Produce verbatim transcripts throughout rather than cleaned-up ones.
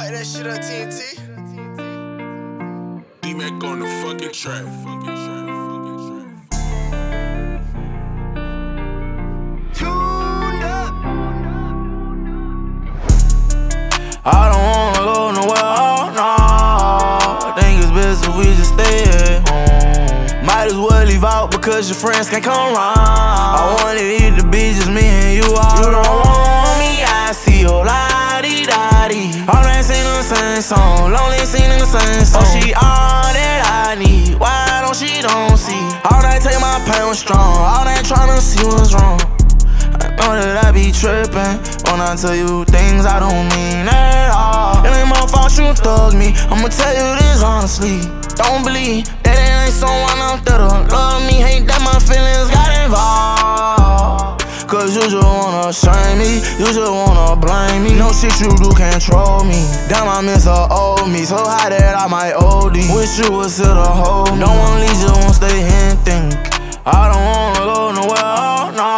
Pipe that shit up, T N T. D-Mac on the fucking track. Fucking track. Fucking track. Tuned up. I don't wanna go nowhere, oh no. I think it's best if we just stay at home. Might as well leave out because your friends can't come around. I want it to be just me and you all. You don't want me, I see your la-di-da-di. All ain't singing the same song, lonely singing the same song. Oh, she all that I need, why don't she don't see? All that take my pain was strong, all that tryna see what's wrong. I know that I be trippin' when I tell you things I don't mean at all. It ain't my fault you thug me, I'ma tell you this honestly. Don't believe that it ain't someone out there to love me. Hate that my feelings got involved. Cause you just wanna shame me, you just wanna blame me. No shit you do can't control me. Damn, I miss her old me, so high that I might O D. Wish you was here to hold me. No one leaves you, won't stay here and think. I don't wanna go nowhere, oh no.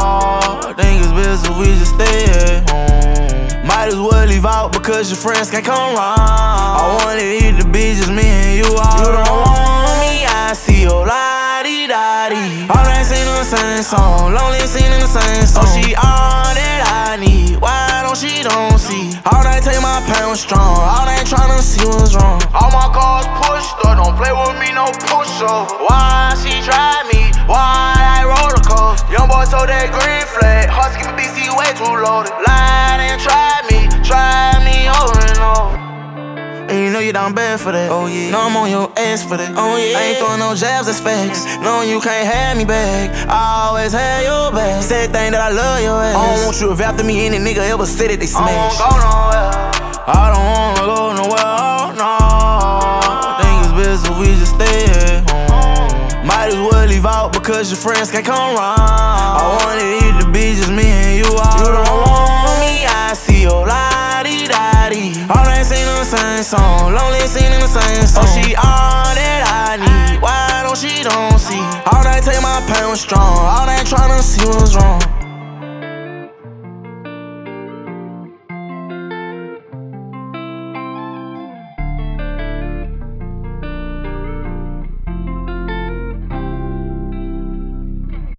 I think it's best if we just stay at home. Might as well leave out because your friends can't come around. I want it to be just me and you all. You don't want me, I see your la-di-da-di. All ain't singing the same song, lonely singing the same song. Oh, she all that I need, why don't she don't see? All that take my pain was strong, all that tryna see what's wrong. All my cars pushed up, don't play with me, no pushover. Why she tried me, why I roller coaster? Young boy told that green flag, Husky B C way too loaded. Lied and tried me, tried me over and over. And you know you down bad for that, oh yeah. Know I'm on your ass for that, oh yeah. I ain't throwing no jabs, that's facts. Knowing you can't have me back, I always had your back. Said thing that I love your ass. I don't want you if after me any nigga ever said it, they smash. I don't go nowhere, I don't wanna go nowhere, oh no. I think it's best if we just stay at home. Might as well leave out because your friends can't come around. I want it to be just me and you all. You don't want me, I see your la-di-da-di. All ain't singing the same song, lonely singing the same song. Oh, she all that I need, why don't she don't see? All that take my pain was strong, all that tryna see what's wrong.